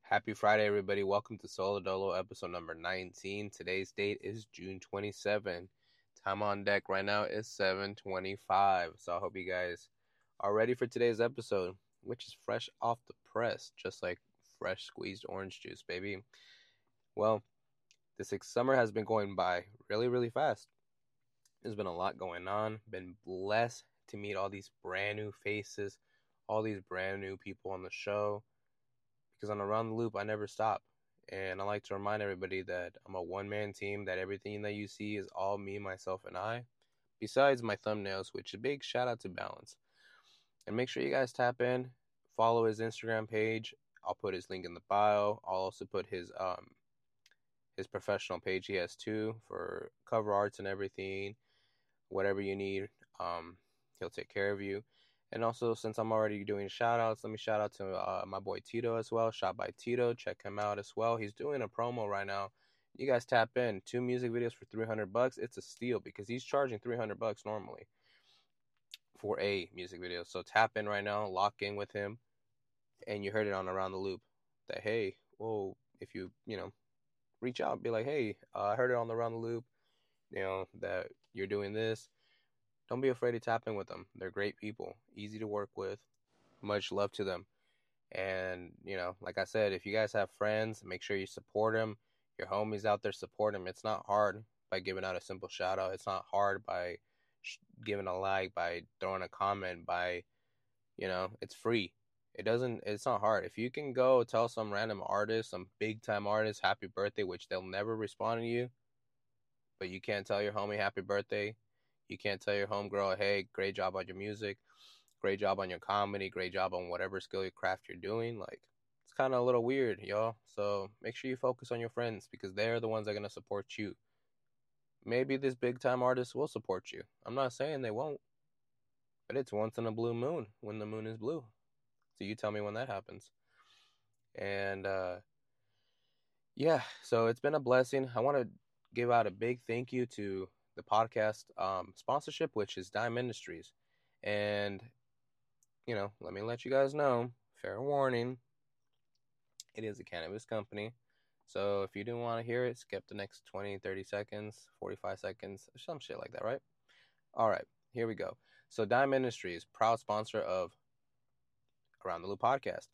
Happy Friday, everybody. Welcome to Solo Dolo episode number 19. Today's date is June 27. Time on deck right now is 7:25. So I hope you guys are ready for today's episode, which is fresh off the press, just like fresh squeezed orange juice, baby. Well, this summer has been going by really, really fast. There's been a lot going on. Been blessed to meet all these brand new faces, all these brand new people on the show because on Around the Loop, I never stop. And I like to remind everybody that I'm a one-man team, that everything that you see is all me, myself, and I, besides my thumbnails, which a big shout out to Balance. And make sure you guys tap in, follow his Instagram page. I'll put his link in the bio. I'll also put his professional page he has too for cover arts and everything. Whatever you need, he'll take care of you. And also, since I'm already doing shout outs, let me shout out to my boy Tito as well. Shot by Tito. Check him out as well. He's doing a promo right now. You guys tap in. 2 music videos for $300. It's a steal because he's charging $300 normally for a music video. So tap in right now, lock in with him, and you heard it on Around the Loop that, hey, whoa, if you reach out, be like, hey, I heard it on the Around the Loop, that you're doing this. Don't be afraid to tap in with them. They're great people, easy to work with. Much love to them. And, like I said, if you guys have friends, make sure you support them. Your homies out there, support them. It's not hard by giving out a simple shout out. It's not hard by giving a like, by throwing a comment, it's free. It's not hard. If you can go tell some random artist, some big time artist, happy birthday, which they'll never respond to you, but you can't tell your homie happy birthday. You can't tell your homegirl, hey, great job on your music, great job on your comedy, great job on whatever skill your craft you're doing. Like, it's kind of a little weird, y'all. So make sure you focus on your friends because they're the ones that are going to support you. Maybe this big time artist will support you. I'm not saying they won't, but it's once in a blue moon when the moon is blue. So you tell me when that happens. And yeah, so it's been a blessing. I want to give out a big thank you to the podcast sponsorship, which is Dime Industries. And, let me let you guys know, fair warning, it is a cannabis company. So if you didn't want to hear it, skip the next 20, 30 seconds, 45 seconds, some shit like that, right? All right, here we go. So Dime Industries, proud sponsor of Around the Loop podcast.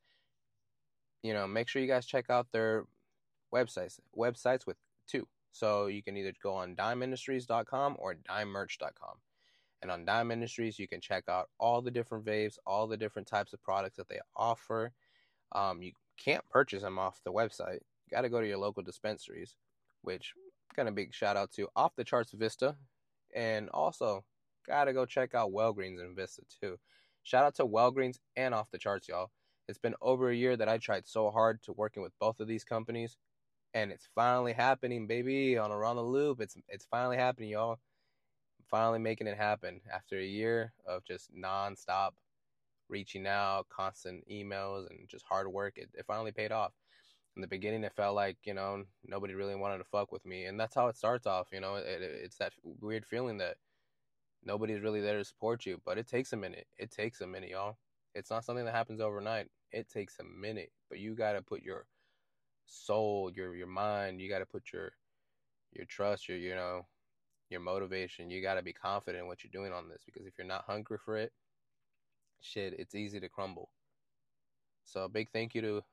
Make sure you guys check out their websites with two. So you can either go on dimeindustries.com or dimemerch.com. And on Dime Industries, you can check out all the different vapes, all the different types of products that they offer. You can't purchase them off the website. You got to go to your local dispensaries, which kind of big shout out to Off the Charts Vista. And also, got to go check out Wellgreens and Vista too. Shout out to Wellgreens and Off the Charts, y'all. It's been over a year that I tried so hard to working with both of these companies. And it's finally happening, baby, on Around the Loop. It's finally happening, y'all. I'm finally making it happen after a year of just nonstop reaching out, constant emails, and just hard work. It finally paid off. In the beginning, it felt like, nobody really wanted to fuck with me. And that's how it starts off, it's that weird feeling that nobody's really there to support you. But it takes a minute. It takes a minute, y'all. It's not something that happens overnight. It takes a minute. But you got to put your soul, your mind, you got to put your trust, your motivation. You got to be confident in what you're doing on this, because if you're not hungry for it, shit, it's easy to crumble. So a big thank you to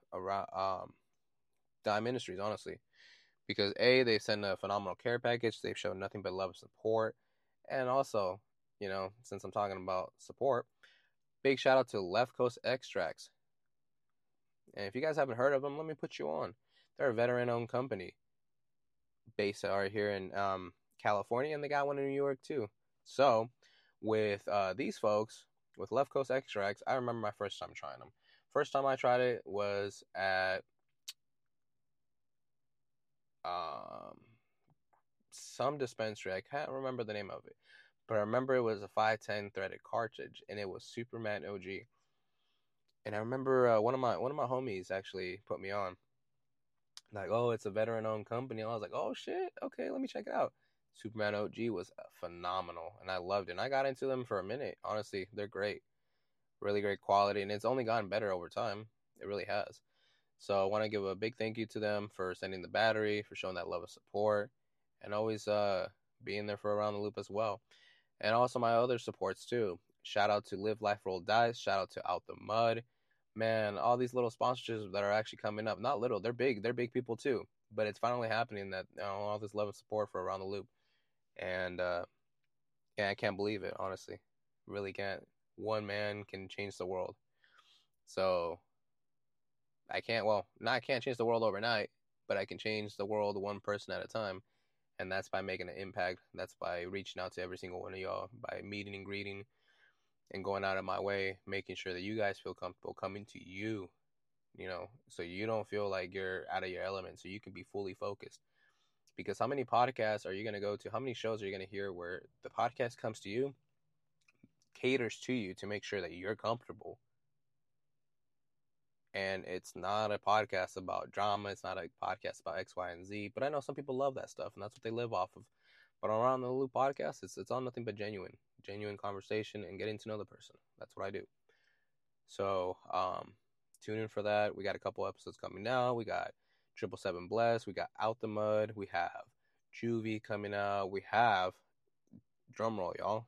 Dime Industries, honestly, because they send a phenomenal care package. They've shown nothing but love and support. And also, since I'm talking about support, big shout out to Left Coast Extracts. And if you guys haven't heard of them, let me put you on. They're a veteran-owned company based out here in California, and they got one in New York too. So with these folks, with Left Coast Extracts, I remember my first time trying them. First time I tried it was at some dispensary. I can't remember the name of it, but I remember it was a 510 threaded cartridge, and it was Superman OG. And I remember one of my homies actually put me on. Like, oh, it's a veteran-owned company. And I was like, oh shit, okay, let me check it out. Superman OG was phenomenal, and I loved it. And I got into them for a minute. Honestly, they're great, really great quality, and it's only gotten better over time. It really has. So I want to give a big thank you to them for sending the battery, for showing that love and support, and always being there for Around the Loop as well. And also my other supports too. Shout out to Live Life Roll Dice. Shout out to Out the Mud. Man, all these little sponsorships that are actually coming up. Not little, they're big. They're big people too. But it's finally happening that all this love and support for Around the Loop. And yeah, I can't believe it, honestly. Really can't. One man can change the world. So I can't change the world overnight, but I can change the world one person at a time. And that's by making an impact. That's by reaching out to every single one of y'all, by meeting and greeting and going out of my way, making sure that you guys feel comfortable coming to you, so you don't feel like you're out of your element, so you can be fully focused. Because how many podcasts are you going to go to? How many shows are you going to hear where the podcast comes to you, caters to you to make sure that you're comfortable? And it's not a podcast about drama. It's not a podcast about X, Y, and Z. But I know some people love that stuff, and that's what they live off of. But Around the Loop podcast, it's all nothing but genuine conversation and getting to know the person. That's what I do. So tune in for that. We got a couple episodes coming out. We got 777 Bless. We got Out the Mud. We have Juvie coming out. We have, drumroll, y'all,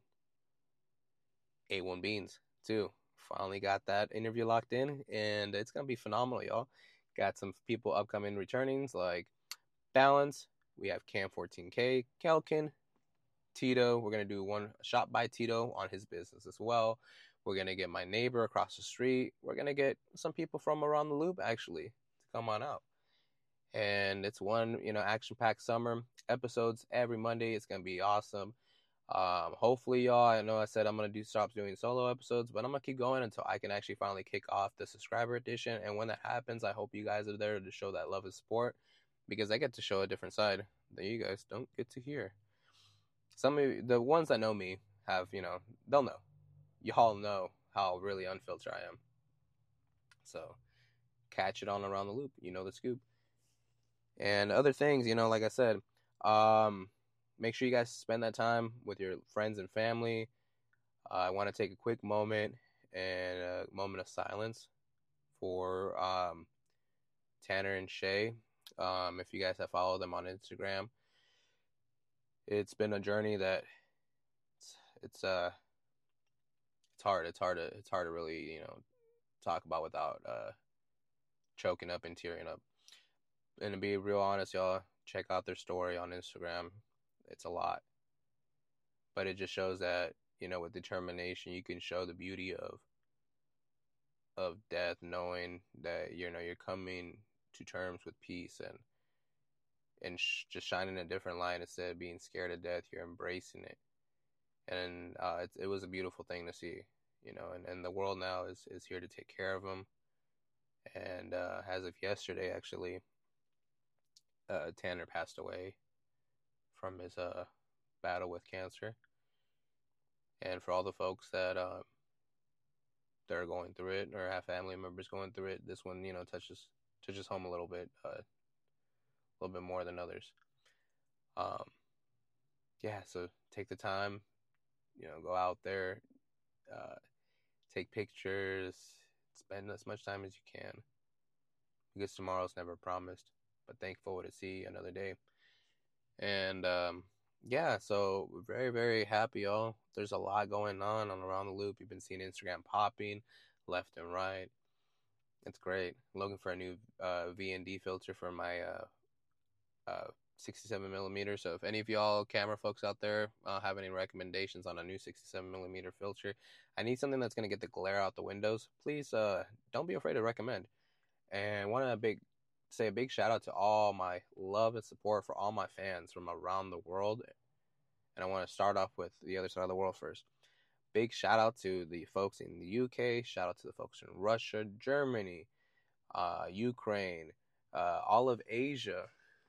A1 Beans, too. Finally got that interview locked in, and it's going to be phenomenal, y'all. Got some people upcoming returnings like Balance. We have Cam 14K, Kelkin, Tito. We're going to do one shot by Tito on his business as well. We're going to get my neighbor across the street. We're going to get some people from Around the Loop, actually, to come on out. And it's one, action-packed summer. Episodes every Monday. It's going to be awesome. Hopefully, y'all, I know I said I'm going to stop doing solo episodes, but I'm going to keep going until I can actually finally kick off the subscriber edition. And when that happens, I hope you guys are there to show that love and support, because I get to show a different side that you guys don't get to hear. Some of you, the ones that know me have, they'll know. Y'all know how really unfiltered I am. So catch it on Around the Loop. You know the scoop. And other things, like I said, make sure you guys spend that time with your friends and family. I want to take a quick moment and a moment of silence for Tanner and Shay. If you guys have followed them on Instagram, it's been a journey that it's hard. It's hard to really talk about without choking up and tearing up. And to be real honest, y'all, check out their story on Instagram. It's a lot, but it just shows that with determination, you can show the beauty of death, knowing that you're coming to terms with peace and just shining a different light instead of being scared of death. You're embracing it, and it was a beautiful thing to see, and the world now is here to take care of them. And as of yesterday, actually, Tanner passed away from his battle with cancer. And for all the folks that are going through it or have family members going through it, this one touches home a little bit more than others. Yeah, so take the time, go out there, take pictures, spend as much time as you can, because tomorrow's never promised. But thankful to see another day. And yeah, so we're very, very happy, y'all. There's a lot going on Around the Loop. You've been seeing Instagram popping left and right. It's great. I'm looking for a new VND filter for my 67 millimeter. So if any of y'all camera folks out there have any recommendations on a new 67 millimeter filter, I need something that's going to get the glare out the windows. Please don't be afraid to recommend. And want to say a big shout out to all my love and support for all my fans from around the world. And I want to start off with the other side of the world first. Big shout out to the folks in the UK. Shout out to the folks in Russia, Germany, Ukraine, all of Asia,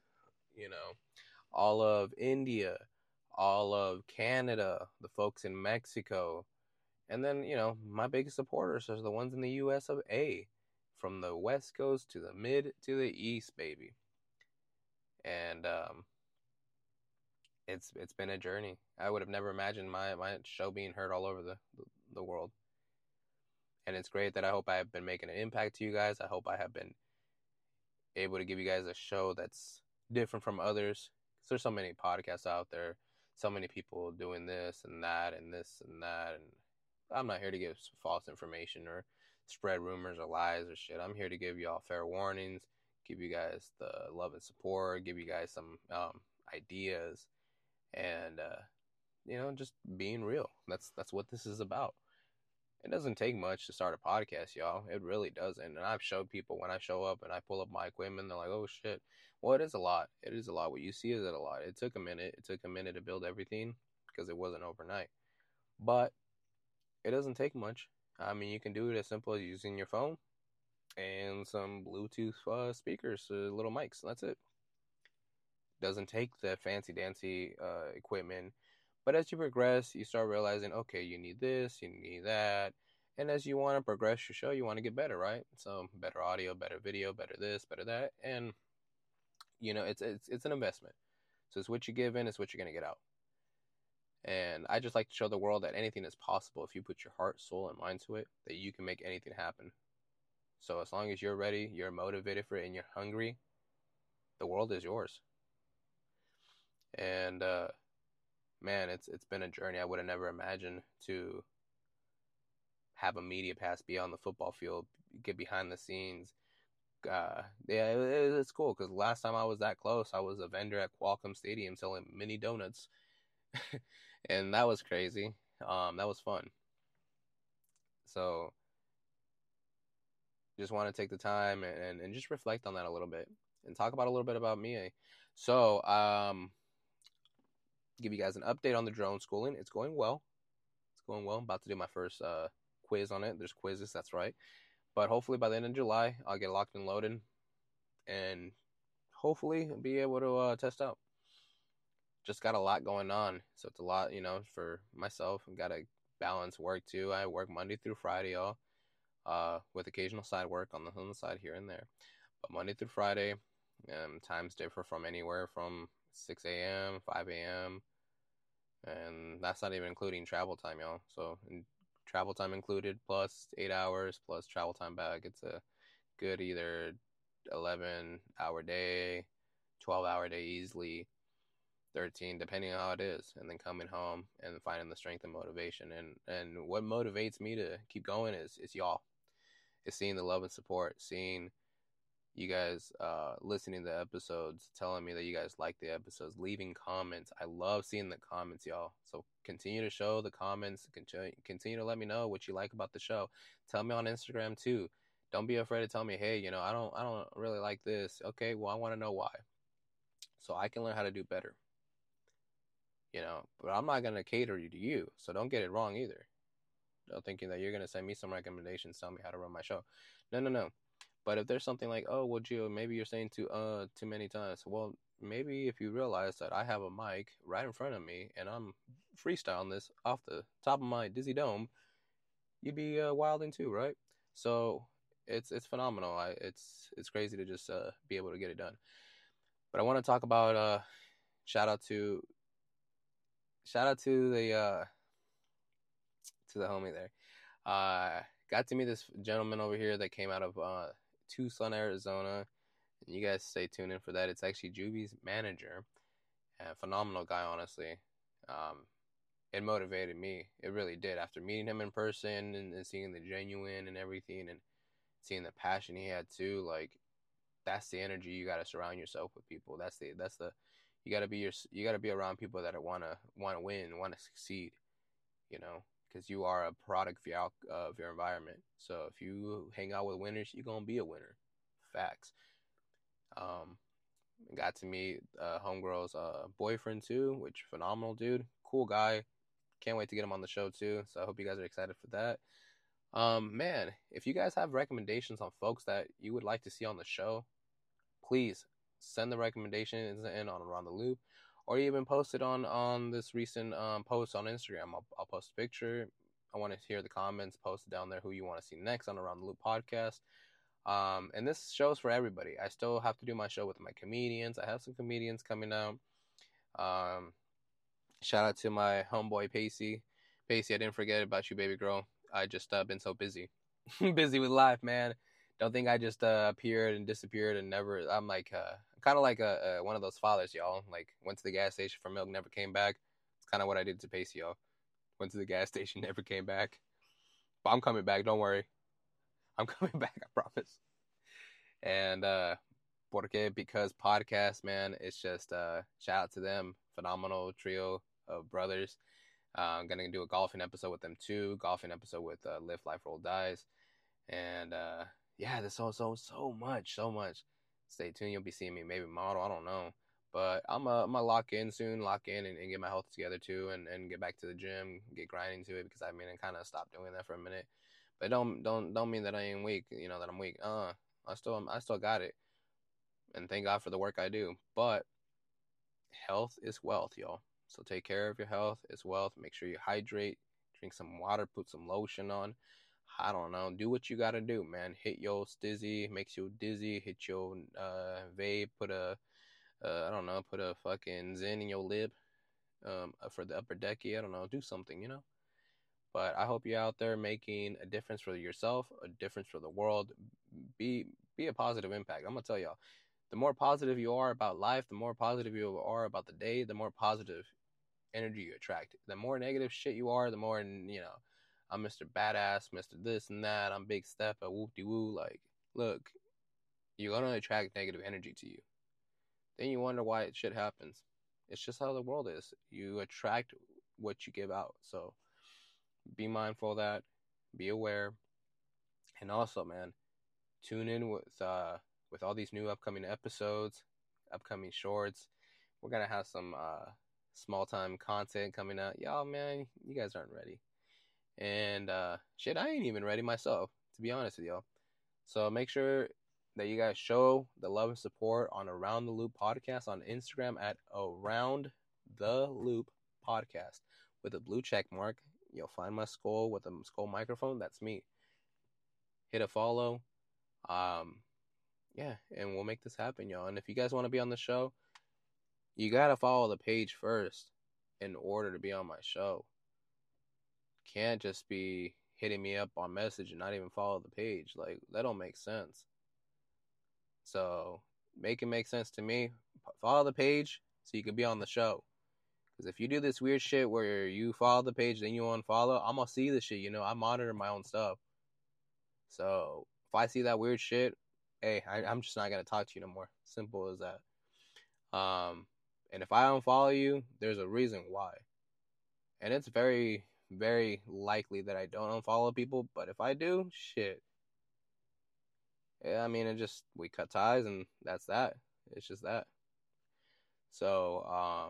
all of India, all of Canada, the folks in Mexico. And then, my biggest supporters are the ones in the US of A. From the West Coast to the Mid to the East, baby. And it's been a journey. I would have never imagined my show being heard all over the world. And it's great that I hope I have been making an impact to you guys. I hope I have been able to give you guys a show that's different from others. 'Cause there's so many podcasts out there, so many people doing this and that and this and that, and I'm not here to give false information or spread rumors or lies or shit. I'm here to give y'all fair warnings, give you guys the love and support, give you guys some ideas, and just being real. That's what this is about. It doesn't take much to start a podcast, y'all. It really doesn't. And I've showed people when I show up and I pull up my equipment, they're like, "Oh shit." Well, it is a lot. It is a lot. What you see is a lot. It took a minute. It took a minute to build everything because it wasn't overnight. But it doesn't take much. I mean, you can do it as simple as using your phone and some Bluetooth speakers, little mics. That's it. Doesn't take the fancy dancy equipment. But as you progress, you start realizing, okay, you need this, you need that. And as you want to progress your show, you want to get better, right? So better audio, better video, better this, better that. And it's an investment. So it's what you give in, it's what you're gonna get out. And I just like to show the world that anything is possible if you put your heart, soul, and mind to it, that you can make anything happen. So as long as you're ready, you're motivated for it, and you're hungry, the world is yours. And man, it's been a journey. I would have never imagined to have a media pass be on the football field, get behind the scenes. Yeah, it's cool because last time I was that close, I was a vendor at Qualcomm Stadium selling mini donuts, and that was crazy. That was fun. So just want to take the time and just reflect on that a little bit and talk about a little bit about me. So give you guys an update on the drone schooling. It's going well. It's going well. I'm about to do my first quiz on it. There's quizzes, that's right. But hopefully by the end of July, I'll get locked and loaded and hopefully be able to test out. Just got a lot going on. So it's a lot, for myself. I've got to balance work too. I work Monday through Friday, y'all, with occasional side work on the side here and there. But Monday through Friday, times differ from anywhere from 6 a.m., 5 a.m., and that's not even including travel time, y'all. So travel time included plus 8 hours plus travel time back. It's a good either 11-hour day, 12-hour day easily, 13 depending on how it is, and then coming home and finding the strength and motivation. And what motivates me to keep going is y'all. It's seeing the love and support, seeing you guys listening to episodes, telling me that you guys like the episodes, leaving comments. I love seeing the comments, y'all. So continue to show the comments. Continue to let me know what you like about the show. Tell me on Instagram too. Don't be afraid to tell me, hey, I don't really like this. Okay, well, I want to know why, so I can learn how to do better. But I'm not gonna cater to you, so don't get it wrong either. Don't thinking that you're gonna send me some recommendations, tell me how to run my show. No. But if there's something like, oh, well, Gio, maybe you're saying too many times. Well, maybe if you realize that I have a mic right in front of me and I'm freestyling this off the top of my dizzy dome, you'd be wilding too, right? So it's phenomenal. It's crazy to just be able to get it done. But I want to talk about shout out to the homie there. Got to meet this gentleman over here that came out of Tucson, Arizona. And you guys stay tuned in for that. It's actually Juby's manager. Phenomenal guy, honestly. It motivated me. It really did. After meeting him in person and seeing the genuine and everything and seeing the passion he had too, like that's the energy you got to surround yourself with people. That's the you got to be around people that want to win, want to succeed, because you are a product of your environment. So if you hang out with winners, you're going to be a winner. Facts. Got to meet homegirl's boyfriend too, which phenomenal dude. Cool guy. Can't wait to get him on the show too. So I hope you guys are excited for that. Man, if you guys have recommendations on folks that you would like to see on the show, please send the recommendations in on Around the Loop, or even post it on this recent post on Instagram. I'll post a picture. I want to hear the comments. Post it down there who you want to see next on Around the Loop podcast. And this show's for everybody. I still have to do my show with my comedians. I have some comedians coming out. Shout out to my homeboy Pacey. Pacey, I didn't forget about you, baby girl. I just been so busy. Busy with life, man. Don't think I just appeared and disappeared and never. I'm like kind of like one of those fathers, y'all. Like went to the gas station for milk, never came back. It's kind of what I did to Pacey, y'all. Went to the gas station, never came back. But I'm coming back. Don't worry. I'm coming back. I promise. And because podcast, man, it's just shout out to them. Phenomenal trio of brothers. I'm gonna do a golfing episode with them too. Golfing episode with Live Life Roll Dice. And yeah, there's so much. Stay tuned. You'll be seeing me maybe model. I don't know. But I'm gonna lock in soon, and get my health together too, and get back to the gym, get grinding to it, because I mean I kind of stopped doing that for a minute. But don't mean that I ain't weak. You know that I'm weak. I still got it, and thank God for the work I do. But health is wealth, y'all. So take care of your health. It's wealth. Make sure you hydrate, drink some water, put some lotion on. I don't know. Do what you gotta do, man. Hit your stizzy, makes you dizzy. Hit your vape. Put a I don't know. Put a fucking Zen in your lip. For the upper decky. I don't know. Do something, you know. But I hope you're out there making a difference for yourself, a difference for the world. Be a positive impact. I'm gonna tell y'all. The more positive you are about life, the more positive you are about the day, the more positive energy you attract. The more negative shit you are, the more, you know, I'm Mr. Badass, Mr. This and that, I'm Big Step, a whoop-de-woo. Like, look, you're going to attract negative energy to you. Then you wonder why shit happens. It's just how the world is. You attract what you give out. So be mindful of that. Be aware. And also, man, tune in with all these new upcoming episodes, upcoming shorts. We're going to have some small time content coming out. Y'all, man, you guys aren't ready. And shit, I ain't even ready myself, to be honest with y'all. So make sure that you guys show the love and support on Around the Loop Podcast on Instagram at Around the Loop Podcast with a blue check mark. You'll find my skull with a skull microphone. That's me. Hit a follow. Yeah, and we'll make this happen, y'all. And if you guys want to be on the show, you gotta follow the page first in order to be on my show. Can't just be hitting me up on message and not even follow the page. Like, that don't make sense. So make it make sense to me. Follow the page so you can be on the show. Because if you do this weird shit where you follow the page then you unfollow, I'm gonna see the shit. You know, I monitor my own stuff. So if I see that weird shit, hey, I'm just not gonna talk to you no more. Simple as that. And if I unfollow you, there's a reason why. And it's very, very likely that I don't unfollow people. But if I do, shit. Yeah, I mean, we cut ties and that's that. It's just that. So,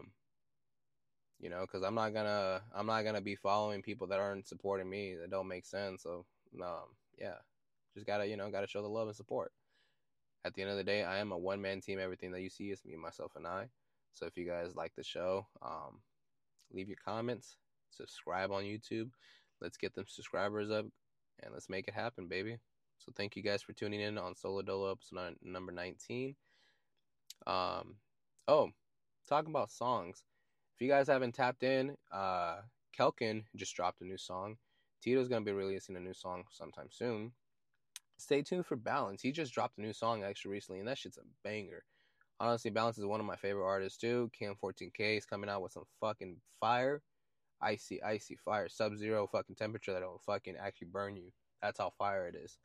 you know, because I'm not gonna be following people that aren't supporting me, that don't make sense. So, yeah, just gotta show the love and support. At the end of the day, I am a one-man team. Everything that you see is me, myself, and I. So if you guys like the show, leave your comments, subscribe on YouTube. Let's get them subscribers up, and let's make it happen, baby. So thank you guys for tuning in on Solo Dolo episode number 19. Talking about songs. If you guys haven't tapped in, Kelkin just dropped a new song. Tito's gonna be releasing a new song sometime soon. Stay tuned for Balance. He just dropped a new song actually recently, and that shit's a banger. Honestly, Balance is one of my favorite artists too. Cam14K is coming out with some fucking fire. Icy fire. Sub-zero fucking temperature that'll fucking actually burn you. That's how fire it is.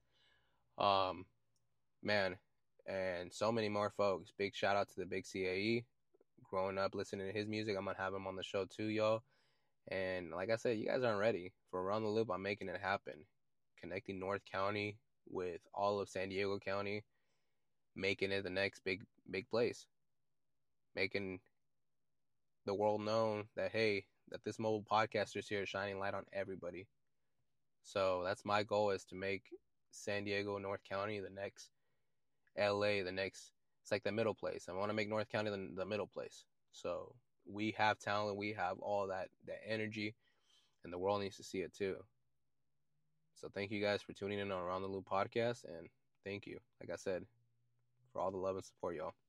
Man, and so many more folks. Big shout out to the Big CAE. Growing up listening to his music, I'm gonna have him on the show too, y'all. And like I said, you guys aren't ready for Around the Loop. I'm making it happen. Connecting North County with all of San Diego County, making it the next big place, making the world known that, hey, that this mobile podcaster is here shining light on everybody. So that's my goal, is to make San Diego, North County the next LA, it's like the middle place. I want to make North County the middle place. So we have talent, we have all that energy, and the world needs to see it too. So thank you guys for tuning in on Around the Loop Podcast, and thank you, like I said, for all the love and support, y'all.